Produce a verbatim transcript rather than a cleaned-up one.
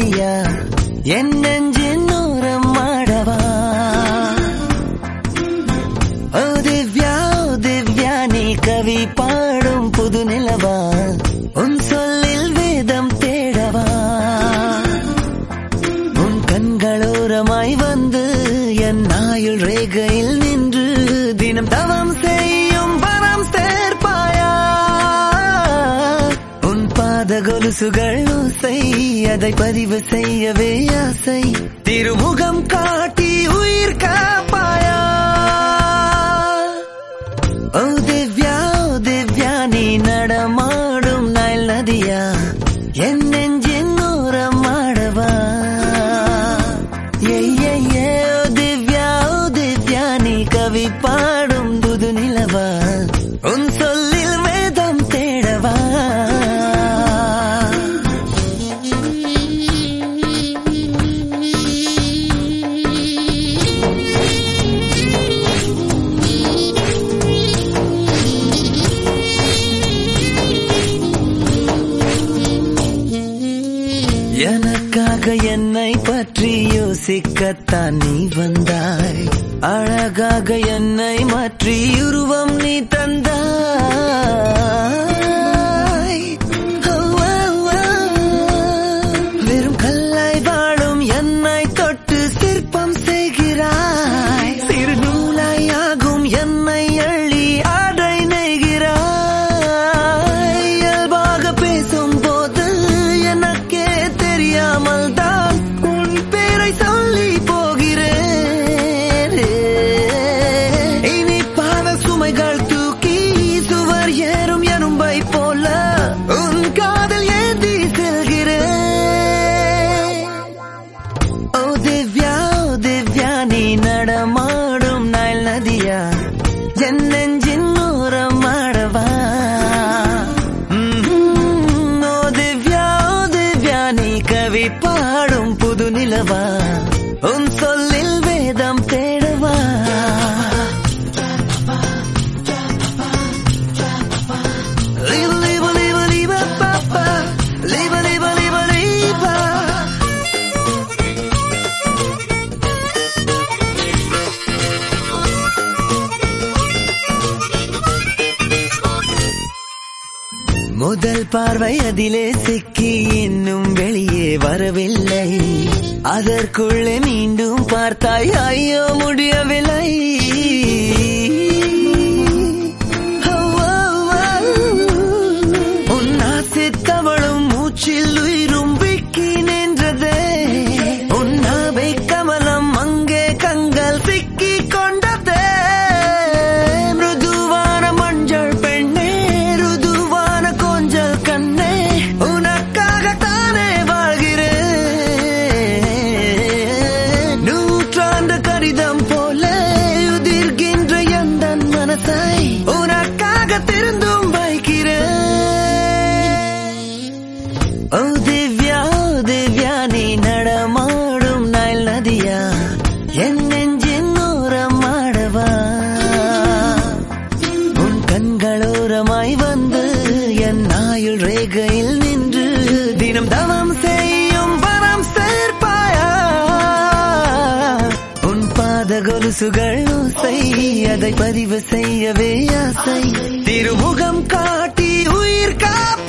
நதியா என் நெஞ்சின் ஓரம் ஆடவா ஓ திவ்யா ஓ திவ்யா நீ கவி பாடும் புது நிலவா உன் சொல்லில் வேதம் தேடவா உன் கண்களோரமாய் வந்து என் ஆயுள் ரேகையில் நின்று தினம் தவம் செய்யும் வரம் சேர்ப்பாயா உன் பாத கொலுசுகள் ஓசை அதை பதிவு செய்யவே ஆசை திருமுகம் காட்டி உயிர் காப்பாயா ஓ திவ்யா ஓ திவ்யா நீ நடமாடும் நைல் நதியா என் நெஞ்சின் ஓரம் ஆடவா ஏ ஏ ஏ ஓ திவ்யா ஓ திவ்யா நீ கவி பாடும் புது நிலவா உன் சொல்லில் வேதம் தேடவா எனக்காக என்னை பற்றி யோசிக்கத்தான் நீ வந்தாய் அழகாக என்னை மாற்றி உருவம் நீ தந்தாய் வெறும் கல்லாய் வாழும் என்னை தொட்டு சிற்பம் செய்கிறாய் சிறு நூலாயாகும் என்னை அள்ளி ஆடை நெய்கிறாய் இயல்பாக பேசும் போது எனக்கே தெரியாமல் தான் உன் பேரை சொல்லி போகிறேன் இனி பாத சுமைகள் தூக்கி சுவர் ஏறும் எறும்பை போல உன் காதல் ஏந்தி செல்கிறேன் ஓ திவ்யா ஓ திவ்யா நீ நடமாடும் நைல் நதியா என் நெஞ்சின் ஓரம் ஆடவா ஓ திவ்யா ஓ திவ்யா நீ கவி பாடும் புது நிலவா உன் சொல்லில் வேதம் தேடவா லீவ லீவ லீவ லீவ பாப்பா லீவ லீவ லீவ லீவா முதல் பார்வை அதிலே சிக்கி இன்னும் வெளியே வரவில்லை அதற்குள்ளே மீண்டும் பார்த்தாய் ஐயோ முடியவில்லை உன் ஆசை தவழும் மூச்சில் உயிரும் விக்கி நின்றதே உன் நாவை கமலம் அங்கே கண்கள் சிக்கி கொண்டதே மிருதுவான மஞ்சள் பெண்ணே ருதுவான கொஞ்சல் கண்ணே உனக்காகத்தானே வாழ்கிறேன் நூற்றாண்டு கடிதம் போல உதிர்கின்ற எந்தன் மனசை உனக்காக திருந்தும் வைக்கிறேன் ஓ திவ்யா ஓ திவ்யா நீ நடமாடும் நைல் நதியா என் நெஞ்சின் ஓரம் ஆடவா உன் கண்களோரமாய் வந்து என் ஆயுள் ரேகையில் நின்று தினம் தவம் செய்யும் வரம் சேர்ப்பாயா உன் பாத கொலுசுகள் ஓசை அதை பதிவு செய்யவே ஆசை திருமுகம் காட்டி உயிர் காப்பாயா